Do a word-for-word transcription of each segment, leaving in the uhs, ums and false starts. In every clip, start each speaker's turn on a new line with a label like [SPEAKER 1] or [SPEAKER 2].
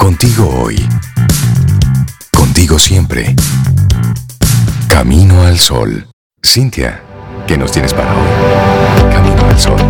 [SPEAKER 1] Contigo hoy. Contigo siempre. Camino al Sol. Cintia, ¿qué nos tienes para hoy? Camino al Sol.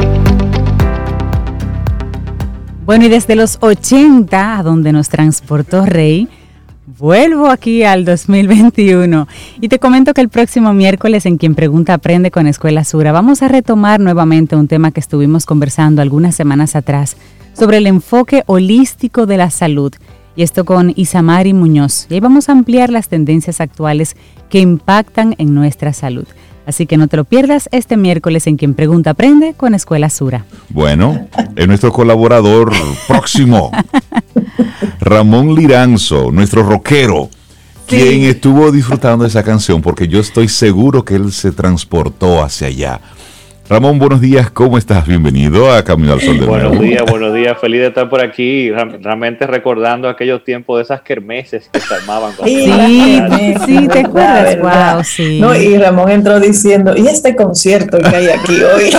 [SPEAKER 2] Bueno, y desde los ochenta, a donde nos transportó Rey, vuelvo aquí al dos mil veintiuno y te comento que el próximo miércoles en Quien Pregunta Aprende con Escuela Sura vamos a retomar nuevamente un tema que estuvimos conversando algunas semanas atrás sobre el enfoque holístico de la salud, y esto con Isamari Muñoz. Y ahí vamos a ampliar las tendencias actuales que impactan en nuestra salud. Así que no te lo pierdas este miércoles en Quien Pregunta Aprende con Escuela Sura.
[SPEAKER 3] Bueno, es nuestro colaborador próximo, Ramón Liranzo, nuestro rockero, sí, quien estuvo disfrutando de esa canción, porque yo estoy seguro que él se transportó hacia allá. Ramón, buenos días, ¿cómo estás? Bienvenido a Camino al Sol de nuevo.
[SPEAKER 4] Buenos días, buenos días, feliz de estar por aquí, realmente recordando aquellos tiempos de esas kermeses que se armaban.
[SPEAKER 2] Sí, sí, sí, ¿te acuerdas? Wow, sí.
[SPEAKER 5] No, y Ramón entró diciendo, ¿y este concierto que hay aquí hoy?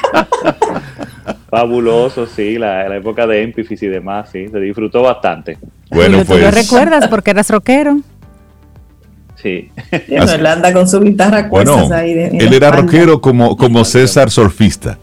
[SPEAKER 4] Fabuloso, sí, la, la época de Empifis y demás, sí, se disfrutó bastante.
[SPEAKER 2] Bueno, pues. ¿Tú lo recuerdas porque eras rockero?
[SPEAKER 4] Sí.
[SPEAKER 5] Bueno, él anda con su guitarra cuestas
[SPEAKER 3] bueno,
[SPEAKER 5] ahí. De,
[SPEAKER 3] él era rockero como, como César surfista.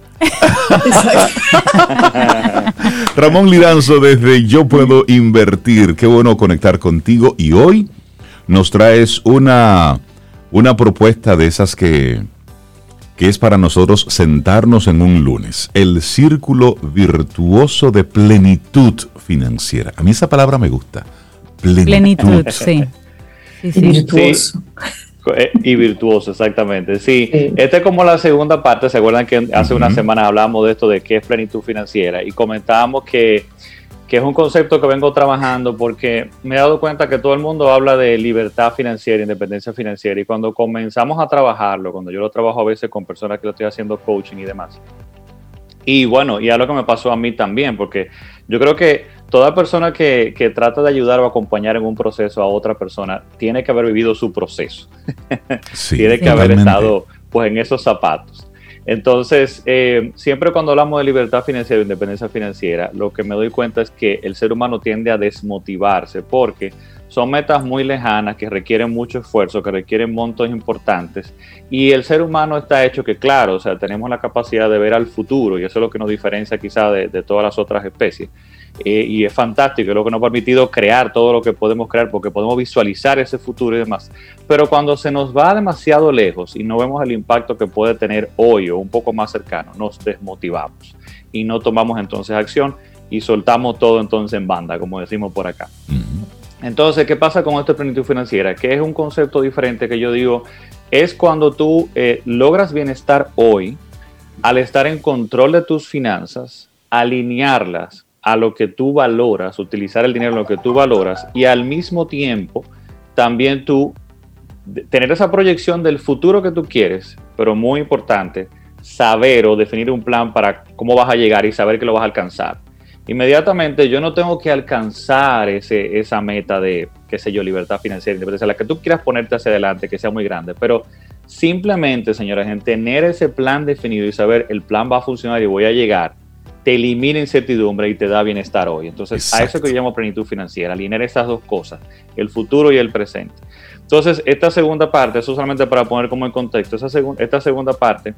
[SPEAKER 3] Ramón Liranzo, desde Yo Puedo Invertir, qué bueno conectar contigo, y hoy nos traes una, una propuesta de esas que, que es para nosotros sentarnos en un lunes, el círculo virtuoso de plenitud financiera. A mí esa palabra me gusta, plenitud,
[SPEAKER 2] plenitud sí. Sí, sí.
[SPEAKER 5] Y virtuoso.
[SPEAKER 4] Sí. Y virtuoso, exactamente. Sí, sí, esta es como la segunda parte. ¿Se acuerdan que hace uh-huh. unas semanas hablábamos de esto, de qué es plenitud financiera? Y comentábamos que, que es un concepto que vengo trabajando porque me he dado cuenta que todo el mundo habla de libertad financiera, independencia financiera. Y cuando comenzamos a trabajarlo, cuando yo lo trabajo a veces con personas que lo estoy haciendo coaching y demás. Y bueno, y algo que me pasó a mí también, porque yo creo que toda persona que, que trata de ayudar o acompañar en un proceso a otra persona tiene que haber vivido su proceso. Sí, tiene que totalmente haber estado pues en esos zapatos. Entonces, eh, siempre cuando hablamos de libertad financiera o independencia financiera, lo que me doy cuenta es que el ser humano tiende a desmotivarse porque son metas muy lejanas que requieren mucho esfuerzo, que requieren montos importantes, y el ser humano está hecho que, claro, o sea, tenemos la capacidad de ver al futuro, y eso es lo que nos diferencia quizá de, de todas las otras especies, eh, y es fantástico, es lo que nos ha permitido crear todo lo que podemos crear, porque podemos visualizar ese futuro y demás, pero cuando se nos va demasiado lejos y no vemos el impacto que puede tener hoy o un poco más cercano, nos desmotivamos, y no tomamos entonces acción, y soltamos todo entonces en banda, como decimos por acá. Uh-huh. Entonces, ¿qué pasa con esto de plenitud financiera? Que es un concepto diferente que yo digo, es cuando tú eh, logras bienestar hoy, al estar en control de tus finanzas, alinearlas a lo que tú valoras, utilizar el dinero en lo que tú valoras, y al mismo tiempo también tú tener esa proyección del futuro que tú quieres, pero muy importante, saber o definir un plan para cómo vas a llegar y saber que lo vas a alcanzar. Inmediatamente yo no tengo que alcanzar ese, esa meta de, qué sé yo, libertad financiera, independencia, la que tú quieras ponerte hacia adelante, que sea muy grande, pero simplemente, señora gente, tener ese plan definido y saber el plan va a funcionar y voy a llegar, te elimina incertidumbre y te da bienestar hoy. Entonces, exacto, a eso que yo llamo plenitud financiera, alinear esas dos cosas, el futuro y el presente. Entonces, esta segunda parte, eso solamente para poner como en contexto, esa segu- esta segunda parte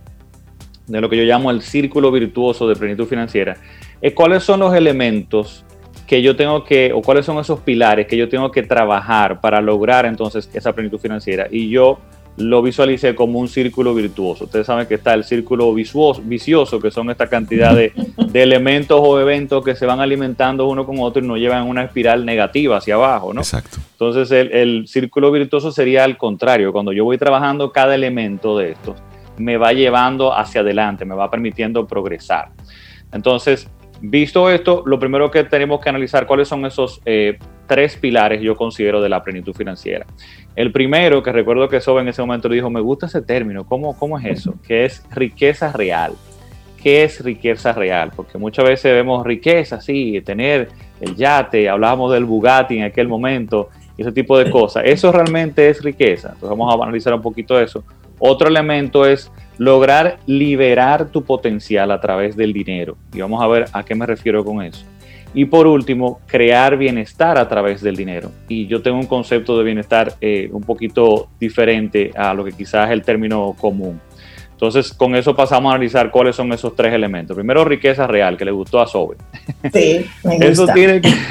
[SPEAKER 4] de lo que yo llamo el círculo virtuoso de plenitud financiera, es cuáles son los elementos que yo tengo que, o cuáles son esos pilares que yo tengo que trabajar para lograr entonces esa plenitud financiera. Y yo lo visualicé como un círculo virtuoso. Ustedes saben que está el círculo vicioso, vicioso que son esta cantidad de, de elementos o eventos que se van alimentando uno con otro y nos llevan en una espiral negativa hacia abajo, ¿no?
[SPEAKER 3] Exacto.
[SPEAKER 4] Entonces el, el círculo virtuoso sería al contrario, cuando yo voy trabajando cada elemento de estos, me va llevando hacia adelante, me va permitiendo progresar. Entonces, visto esto, lo primero que tenemos que analizar cuáles son esos eh, tres pilares, yo considero, de la plenitud financiera. El primero, que recuerdo que Sobe en ese momento le dijo, me gusta ese término, ¿cómo, cómo es eso? Que es riqueza real. ¿Qué es riqueza real? Porque muchas veces vemos riqueza, sí, tener el yate, hablábamos del Bugatti en aquel momento, ese tipo de cosas. Eso realmente es riqueza. Entonces vamos a analizar un poquito eso. Otro elemento es lograr liberar tu potencial a través del dinero. Y vamos a ver a qué me refiero con eso. Y por último, crear bienestar a través del dinero. Y yo tengo un concepto de bienestar eh, un poquito diferente a lo que quizás es el término común. Entonces, con eso pasamos a analizar cuáles son esos tres elementos. Primero, riqueza real, que le gustó a Sobe.
[SPEAKER 5] Sí, me gusta.
[SPEAKER 4] Eso tiene que,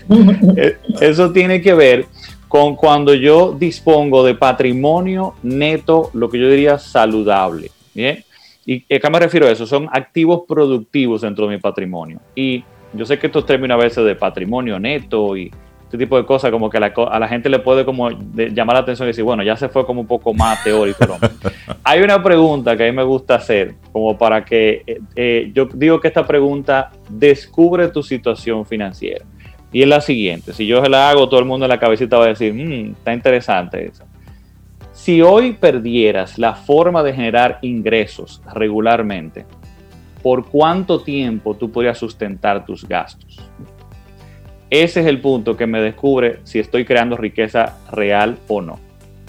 [SPEAKER 4] eso tiene que ver con cuando yo dispongo de patrimonio neto, lo que yo diría saludable. ¿Bien? ¿Y a qué me refiero a eso? Son activos productivos dentro de mi patrimonio. Y yo sé que estos términos a veces de patrimonio neto y este tipo de cosas, como que a la, a la gente le puede como de, llamar la atención y decir, bueno, ya se fue como un poco más teórico. ¿No? Hay una pregunta que a mí me gusta hacer, como para que, eh, eh, yo digo que esta pregunta descubre tu situación financiera. Y es la siguiente, si yo se la hago, todo el mundo en la cabecita va a decir, mmm, está interesante eso. Si hoy perdieras la forma de generar ingresos regularmente, ¿por cuánto tiempo tú podrías sustentar tus gastos? Ese es el punto que me descubre si estoy creando riqueza real o no.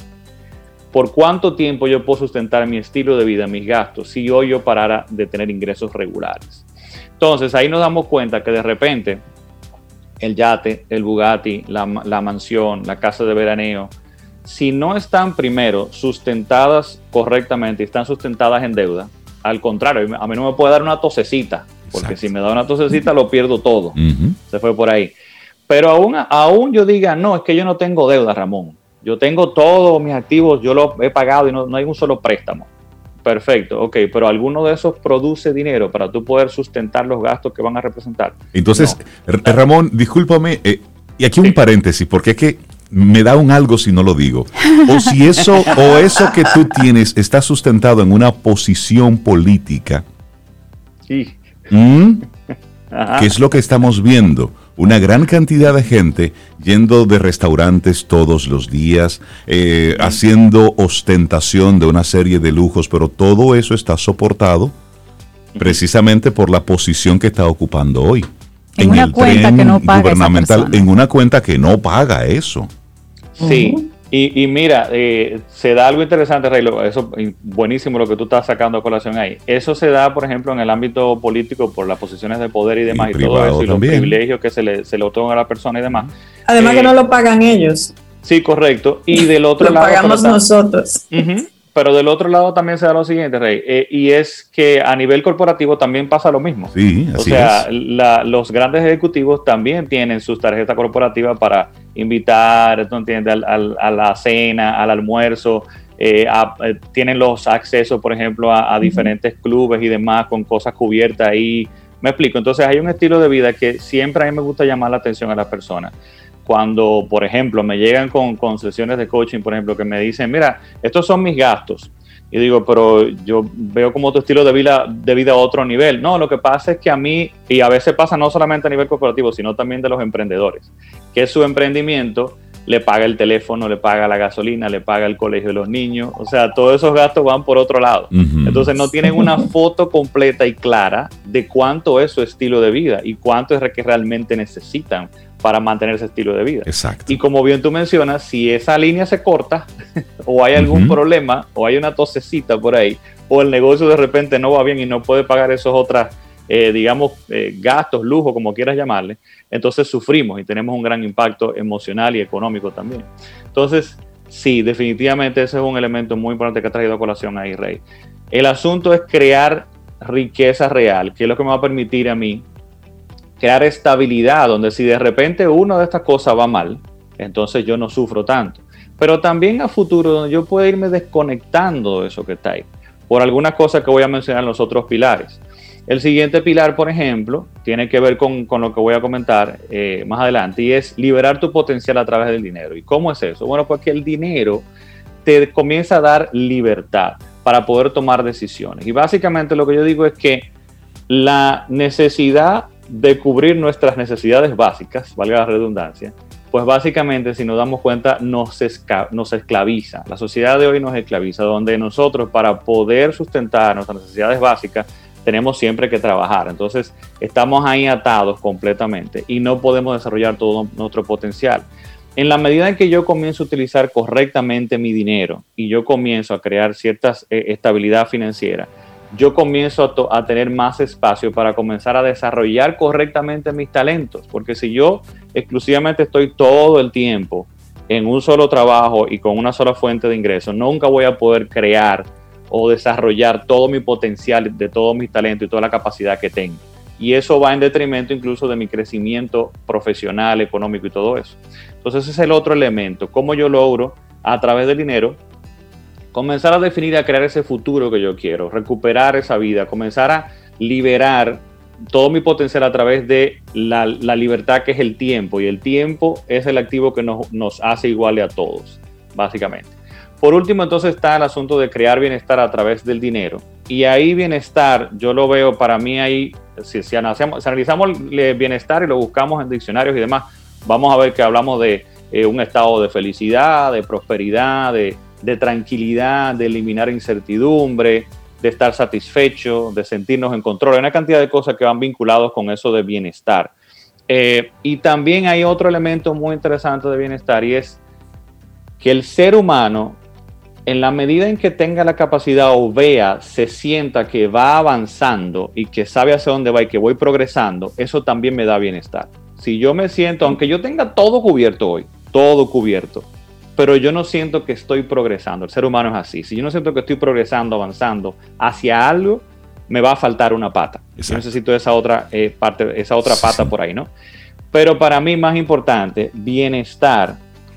[SPEAKER 4] ¿Por cuánto tiempo yo puedo sustentar mi estilo de vida, mis gastos, si hoy yo parara de tener ingresos regulares? Entonces, ahí nos damos cuenta que de repente el yate, el Bugatti, la, la mansión, la casa de veraneo, si no están primero sustentadas correctamente y están sustentadas en deuda, al contrario, a mí no me puede dar una tosecita, porque Exacto. si me da una tosecita lo pierdo todo. Uh-huh. Se fue por ahí. Pero aún, aún yo diga, no, es que yo no tengo deuda, Ramón. Yo tengo todos mis activos, yo los he pagado y no, no hay un solo préstamo. Perfecto, ok, pero alguno de esos produce dinero para tú poder sustentar los gastos que van a representar.
[SPEAKER 3] Entonces, no. Ramón, discúlpame, eh, y aquí un
[SPEAKER 4] sí.
[SPEAKER 3] paréntesis, porque es que me da un algo si no lo digo. O si eso, o eso que tú tienes está sustentado en una posición política.
[SPEAKER 4] Sí.
[SPEAKER 3] ¿Mm? ¿Qué es lo que estamos viendo? Una gran cantidad de gente yendo de restaurantes todos los días, eh, sí. haciendo ostentación de una serie de lujos, pero todo eso está soportado precisamente por la posición que está ocupando hoy.
[SPEAKER 2] En, en una el cuenta tren que no paga
[SPEAKER 3] gubernamental,
[SPEAKER 2] esa
[SPEAKER 3] en una cuenta que no paga eso.
[SPEAKER 4] Sí. Uh-huh. Y, y mira, eh, se da algo interesante, Rey, eso buenísimo lo que tú estás sacando a colación ahí. Eso se da, por ejemplo, en el ámbito político por las posiciones de poder y demás, y, y todo eso, y también. Los privilegios que se le, se le otorgan a la persona y demás.
[SPEAKER 5] Además
[SPEAKER 4] eh,
[SPEAKER 5] que no lo pagan ellos.
[SPEAKER 4] Sí, correcto. Y del otro
[SPEAKER 5] lo
[SPEAKER 4] lado...
[SPEAKER 5] Lo pagamos nosotros.
[SPEAKER 4] Uh-huh. Pero del otro lado también se da lo siguiente, Rey, eh, y es que a nivel corporativo también pasa lo mismo.
[SPEAKER 3] Sí, así
[SPEAKER 4] o sea,
[SPEAKER 3] es.
[SPEAKER 4] La, los grandes ejecutivos también tienen sus tarjetas corporativas para invitar, ¿tú entiendes?, al, al, a la cena, al almuerzo, eh, a, eh, tienen los accesos, por ejemplo, a, a diferentes uh-huh. clubes y demás con cosas cubiertas ahí. Me explico, entonces hay un estilo de vida que siempre a mí me gusta llamar la atención a las personas. Cuando, por ejemplo, me llegan con, con sesiones de coaching, por ejemplo, que me dicen, mira, estos son mis gastos. Y digo, pero yo veo como tu estilo de vida, de vida a otro nivel. No, lo que pasa es que a mí, y a veces pasa no solamente a nivel corporativo, sino también de los emprendedores, que su emprendimiento le paga el teléfono, le paga la gasolina, le paga el colegio de los niños. O sea, todos esos gastos van por otro lado. Uh-huh. Entonces no tienen una foto completa y clara de cuánto es su estilo de vida y cuánto es que realmente necesitan para mantener ese estilo de vida.
[SPEAKER 3] Exacto.
[SPEAKER 4] Y como bien tú mencionas, si esa línea se corta o hay algún uh-huh. problema o hay una tosecita por ahí o el negocio de repente no va bien y no puede pagar esos otros, eh, digamos, eh, gastos, lujos, como quieras llamarle, entonces sufrimos y tenemos un gran impacto emocional y económico también. Entonces, sí, definitivamente ese es un elemento muy importante que ha traído a colación ahí, Rey. El asunto es crear riqueza real, que es lo que me va a permitir a mí crear estabilidad, donde si de repente una de estas cosas va mal, entonces yo no sufro tanto. Pero también a futuro, donde yo puedo irme desconectando de eso que está ahí, por algunas cosas que voy a mencionar en los otros pilares. El siguiente pilar, por ejemplo, tiene que ver con, con lo que voy a comentar eh, más adelante, y es liberar tu potencial a través del dinero. ¿Y cómo es eso? Bueno, porque el dinero te comienza a dar libertad para poder tomar decisiones. Y básicamente lo que yo digo es que la necesidad de cubrir nuestras necesidades básicas, valga la redundancia, pues básicamente, si nos damos cuenta, nos, esca- nos esclaviza. La sociedad de hoy nos esclaviza, donde nosotros, para poder sustentar nuestras necesidades básicas, tenemos siempre que trabajar. Entonces, estamos ahí atados completamente y no podemos desarrollar todo nuestro potencial. En la medida en que yo comienzo a utilizar correctamente mi dinero y yo comienzo a crear cierta eh, estabilidad financiera, yo comienzo a, to- a tener más espacio para comenzar a desarrollar correctamente mis talentos, porque si yo exclusivamente estoy todo el tiempo en un solo trabajo y con una sola fuente de ingresos, nunca voy a poder crear o desarrollar todo mi potencial, de todo mi talento y toda la capacidad que tengo. Y eso va en detrimento incluso de mi crecimiento profesional, económico y todo eso. Entonces ese es el otro elemento, cómo yo logro a través del dinero comenzar a definir y a crear ese futuro que yo quiero, recuperar esa vida, comenzar a liberar todo mi potencial a través de la, la libertad que es el tiempo, y el tiempo es el activo que nos, nos hace iguales a todos, básicamente. Por último, entonces está el asunto de crear bienestar a través del dinero, y ahí bienestar, yo lo veo para mí ahí, si, si, analizamos, si analizamos el bienestar y lo buscamos en diccionarios y demás, vamos a ver que hablamos de eh, un estado de felicidad, de prosperidad, de, de tranquilidad, de eliminar incertidumbre, de estar satisfecho, de sentirnos en control. Hay una cantidad de cosas que van vinculados con eso de bienestar. Eh, y también hay otro elemento muy interesante de bienestar, y es que el ser humano, en la medida en que tenga la capacidad o vea, se sienta que va avanzando y que sabe hacia dónde va y que voy progresando, eso también me da bienestar. Si yo me siento, aunque yo tenga todo cubierto hoy, todo cubierto, pero yo no siento que estoy progresando, el ser humano es así, si yo no siento que estoy progresando, avanzando hacia algo, me va a faltar una pata. Exacto. Yo necesito esa otra eh, parte, esa otra pata sí. por ahí, ¿no? Pero para mí más importante, bienestar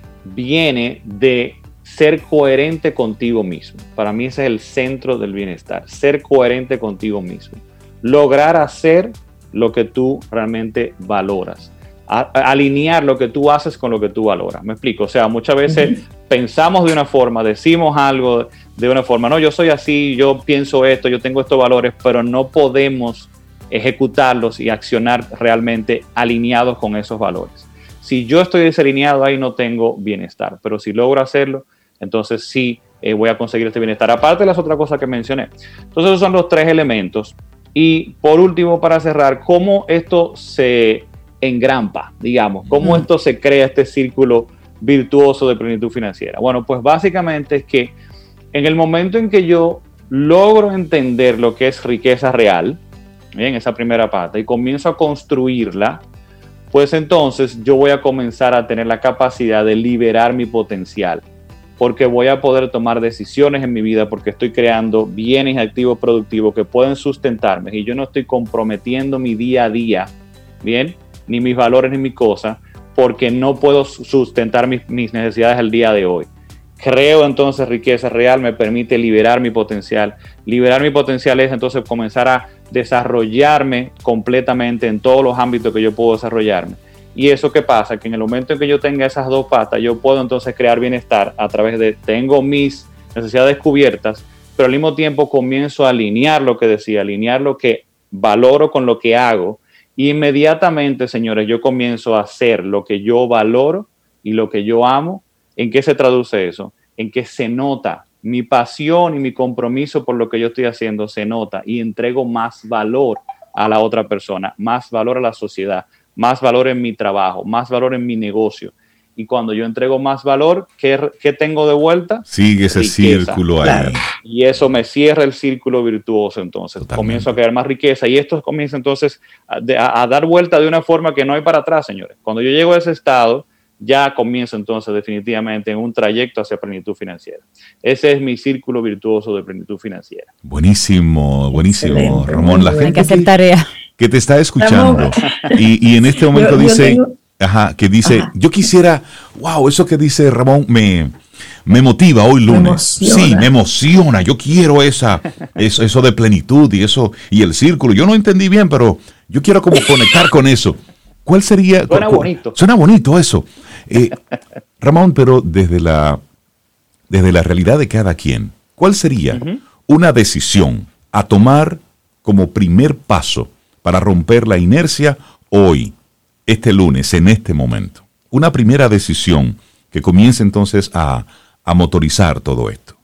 [SPEAKER 4] viene de ser coherente contigo mismo. Para mí ese es el centro del bienestar, ser coherente contigo mismo. Lograr hacer lo que tú realmente valoras. A, a, alinear lo que tú haces con lo que tú valoras. ¿Me explico? O sea, muchas veces uh-huh. pensamos de una forma, decimos algo de una forma, no, yo soy así, yo pienso esto, yo tengo estos valores, pero no podemos ejecutarlos y accionar realmente alineados con esos valores. Si yo estoy desalineado, ahí no tengo bienestar, pero si logro hacerlo, entonces sí eh, voy a conseguir este bienestar, aparte de las otras cosas que mencioné. Entonces esos son los tres elementos. Y por último, para cerrar, ¿cómo esto se engrampa, digamos? ¿Cómo esto se crea este círculo virtuoso de plenitud financiera? Bueno, pues básicamente es que en el momento en que yo logro entender lo que es riqueza real, bien, esa primera parte, y comienzo a construirla, pues entonces yo voy a comenzar a tener la capacidad de liberar mi potencial, porque voy a poder tomar decisiones en mi vida, porque estoy creando bienes y activos productivos que pueden sustentarme, y yo no estoy comprometiendo mi día a día, bien, ni mis valores ni mis cosas, porque no puedo sustentar mis, mis necesidades el día de hoy. Creo entonces riqueza real, me permite liberar mi potencial. Liberar mi potencial es entonces comenzar a desarrollarme completamente en todos los ámbitos que yo puedo desarrollarme. Y eso qué pasa, que en el momento en que yo tenga esas dos patas, yo puedo entonces crear bienestar a través de, tengo mis necesidades cubiertas, pero al mismo tiempo comienzo a alinear lo que decía, alinear lo que valoro con lo que hago, y inmediatamente, señores, yo comienzo a hacer lo que yo valoro y lo que yo amo. ¿En qué se traduce eso? En que se nota mi pasión y mi compromiso por lo que yo estoy haciendo, se nota, y entrego más valor a la otra persona, más valor a la sociedad, más valor en mi trabajo, más valor en mi negocio. Y cuando yo entrego más valor, ¿qué, qué tengo de vuelta?
[SPEAKER 3] Sigue ese riqueza. Círculo ahí.
[SPEAKER 4] Claro. Y eso me cierra el círculo virtuoso, entonces. Totalmente. Comienzo a crear más riqueza, y esto comienza entonces a, a, a dar vuelta de una forma que no hay para atrás, señores. Cuando yo llego a ese estado, ya comienzo entonces definitivamente en un trayecto hacia plenitud financiera. Ese es mi círculo virtuoso de plenitud financiera.
[SPEAKER 3] Buenísimo, buenísimo, excelente, Ramón. La gente
[SPEAKER 2] hay que hacer tarea.
[SPEAKER 3] Que te está escuchando y, y en este momento yo, dice, yo tengo... ajá, que dice, ajá. yo quisiera, wow, eso que dice Ramón me, me motiva hoy lunes. Me sí, me emociona. Yo quiero esa, eso, eso de plenitud y eso y el círculo. Yo no entendí bien, pero yo quiero como conectar con eso. ¿Cuál sería?
[SPEAKER 4] Suena cu- bonito.
[SPEAKER 3] Suena bonito eso. Eh, Ramón, pero desde la, desde la realidad de cada quien, ¿cuál sería uh-huh. una decisión a tomar como primer paso para romper la inercia hoy, este lunes, en este momento? Una primera decisión que comience entonces a, a motorizar todo esto.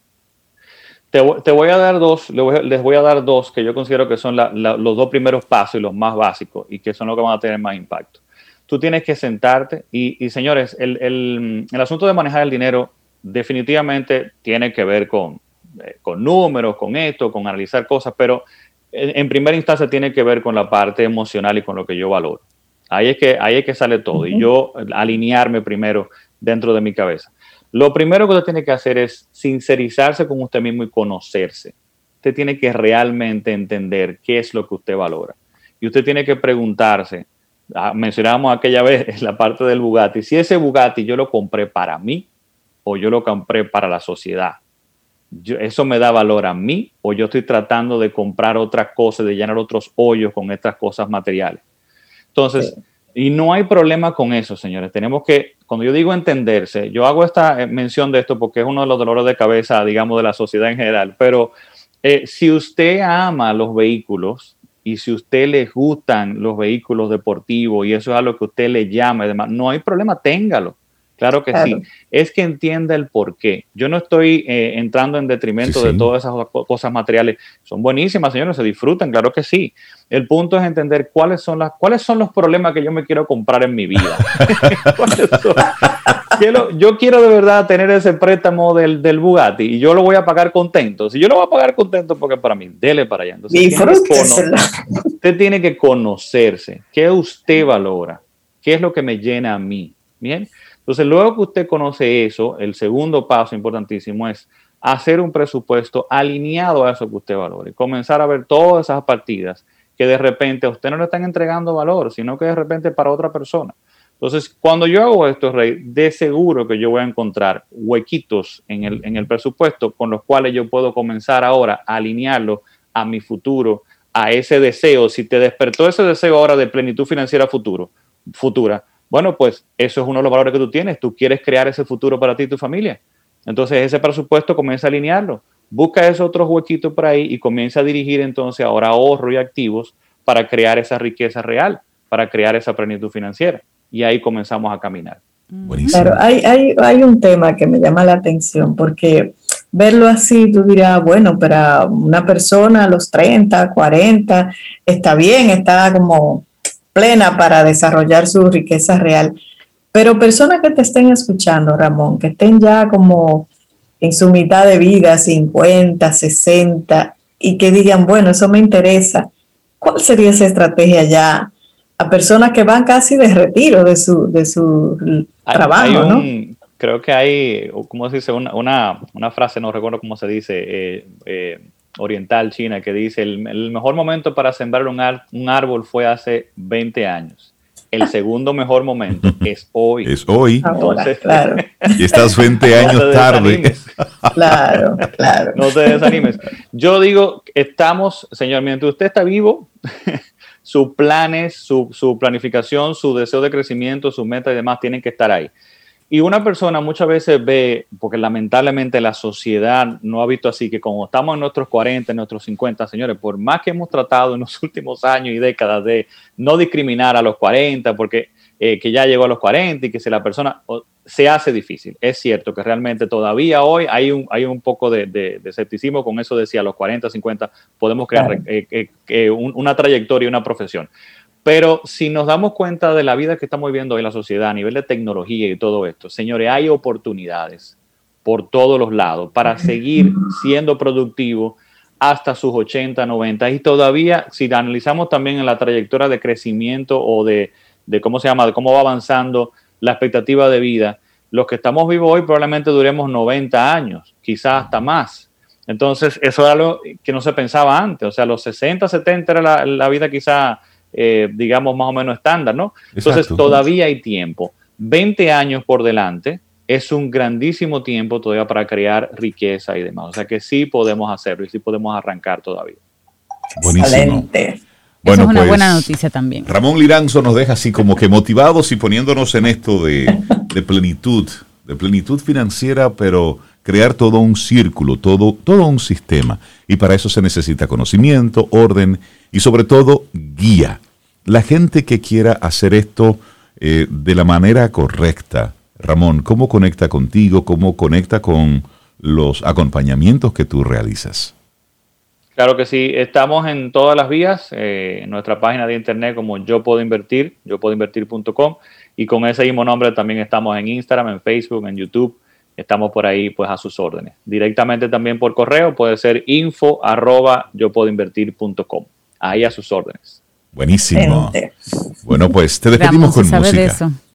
[SPEAKER 4] Te, te voy a dar dos, les voy, les voy a dar dos que yo considero que son la, la, los dos primeros pasos y los más básicos y que son los que van a tener más impacto. Tú tienes que sentarte y, y señores, el, el, el asunto de manejar el dinero definitivamente tiene que ver con, eh, con números, con esto, con analizar cosas, pero en, en primera instancia tiene que ver con la parte emocional y con lo que yo valoro. Ahí es que, ahí es que sale todo. Uh-huh. Y yo alinearme primero dentro de mi cabeza. Lo primero que usted tiene que hacer es sincerizarse con usted mismo y conocerse. Usted tiene que realmente entender qué es lo que usted valora. Y usted tiene que preguntarse, ah, mencionábamos aquella vez en la parte del Bugatti, si ese Bugatti yo lo compré para mí o yo lo compré para la sociedad. Yo, ¿eso me da valor a mí o yo estoy tratando de comprar otras cosas, de llenar otros hoyos con estas cosas materiales? Entonces, sí. Y no hay problema con eso, señores. Tenemos que, cuando yo digo entenderse, yo hago esta mención de esto porque es uno de los dolores de cabeza, digamos, de la sociedad en general. Pero eh, si usted ama los vehículos y si a usted le gustan los vehículos deportivos y eso es algo que a usted le llama y demás, no hay problema, téngalo. Claro que claro. sí. Es que entienda el por qué. Yo no estoy eh, entrando en detrimento sí, de sí. todas esas cosas materiales. Son buenísimas, señores, se disfrutan, claro que sí. El punto es entender cuáles son las, cuáles son los problemas que yo me quiero comprar en mi vida. quiero, yo quiero de verdad tener ese préstamo del, del Bugatti y yo lo voy a pagar contento. Si yo lo voy a pagar contento porque para mí, dele para allá. Entonces, tiene usted tiene que conocerse. ¿Qué usted valora? ¿Qué es lo que me llena a mí? Bien. Entonces, luego que usted conoce eso, el segundo paso importantísimo es hacer un presupuesto alineado a eso que usted valore. Comenzar a ver todas esas partidas que de repente a usted no le están entregando valor, sino que de repente para otra persona. Entonces, cuando yo hago esto, Rey, de seguro que yo voy a encontrar huequitos en el, en el presupuesto con los cuales yo puedo comenzar ahora a alinearlo a mi futuro, a ese deseo. Si te despertó ese deseo ahora de plenitud financiera futuro, futura, bueno, pues eso es uno de los valores que tú tienes. Tú quieres crear ese futuro para ti y tu familia. Entonces, ese presupuesto comienza a alinearlo. Busca esos otros huequitos por ahí y comienza a dirigir entonces ahora ahorro y activos para crear esa riqueza real, para crear esa plenitud financiera. Y ahí comenzamos a caminar.
[SPEAKER 5] Buenísimo. Claro, hay, hay, hay un tema que me llama la atención porque verlo así, tú dirás, bueno, para una persona a los treinta, cuarenta, está bien, está como plena para desarrollar su riqueza real. Pero personas que te estén escuchando, Ramón, que estén ya como en su mitad de vida, cincuenta, sesenta, y que digan, bueno, eso me interesa, ¿cuál sería esa estrategia ya a personas que van casi de retiro de su, de su hay, trabajo,
[SPEAKER 4] hay un,
[SPEAKER 5] ¿no?
[SPEAKER 4] Creo que hay, ¿cómo se dice? Una, una, una frase, no recuerdo cómo se dice, eh, eh, oriental, china, que dice, el, el mejor momento para sembrar un, ar, un árbol fue hace veinte años. El segundo mejor momento es hoy.
[SPEAKER 3] Es hoy.
[SPEAKER 5] Ahora,
[SPEAKER 4] Entonces,
[SPEAKER 5] claro.
[SPEAKER 3] Y estás veinte años
[SPEAKER 4] no
[SPEAKER 3] tarde.
[SPEAKER 5] Claro, claro.
[SPEAKER 4] No te desanimes. Yo digo, estamos, señor, mientras usted está vivo, sus planes, su, su planificación, su deseo de crecimiento, sus metas y demás tienen que estar ahí. Y una persona muchas veces ve, porque lamentablemente la sociedad no ha visto así, que como estamos en nuestros cuarenta, en nuestros cincuenta, señores, por más que hemos tratado en los últimos años y décadas de no discriminar a los cuarenta, porque eh, que ya llegó a los cuarenta y que si la persona o, se hace difícil. Es cierto que realmente todavía hoy hay un, hay un poco de, de, de escepticismo con eso de si a los cuarenta, cincuenta podemos crear claro. eh, eh, eh, un, una trayectoria y una profesión. Pero si nos damos cuenta de la vida que estamos viviendo hoy en la sociedad a nivel de tecnología y todo esto, señores, hay oportunidades por todos los lados para seguir siendo productivo hasta sus ochenta, noventa y todavía, si analizamos también en la trayectoria de crecimiento o de, de cómo se llama, de cómo va avanzando la expectativa de vida, los que estamos vivos hoy probablemente duremos noventa años, quizás hasta más. Entonces, eso era algo que no se pensaba antes. O sea, los sesenta, setenta era la, la vida quizá... Eh, digamos más o menos estándar, ¿no? Entonces Exacto. Todavía hay tiempo. veinte años por delante es un grandísimo tiempo todavía para crear riqueza y demás. O sea que sí podemos hacerlo y sí podemos arrancar todavía.
[SPEAKER 3] Buenísimo.
[SPEAKER 5] Excelente.
[SPEAKER 3] Bueno,
[SPEAKER 2] Eso es una
[SPEAKER 3] pues,
[SPEAKER 2] buena noticia también.
[SPEAKER 3] Ramón Liranzo nos deja así como que motivados y poniéndonos en esto de, de plenitud, de plenitud financiera, pero crear todo un círculo, todo, todo un sistema. Y para eso se necesita conocimiento, orden y sobre todo guía. La gente que quiera hacer esto eh, de la manera correcta. Ramón, ¿cómo conecta contigo? ¿Cómo conecta con los acompañamientos que tú realizas?
[SPEAKER 4] Claro que sí, estamos en todas las vías, eh, en nuestra página de internet como Yo Puedo Invertir, yo puedo invertir punto com, y con ese mismo nombre también estamos en Instagram, en Facebook, en YouTube, estamos por ahí pues a sus órdenes. Directamente también por correo puede ser info arroba yo puedo invertir punto com. Ahí a sus órdenes.
[SPEAKER 3] Buenísimo. Bueno, pues te despedimos con
[SPEAKER 2] sabe
[SPEAKER 3] música.
[SPEAKER 2] De eso.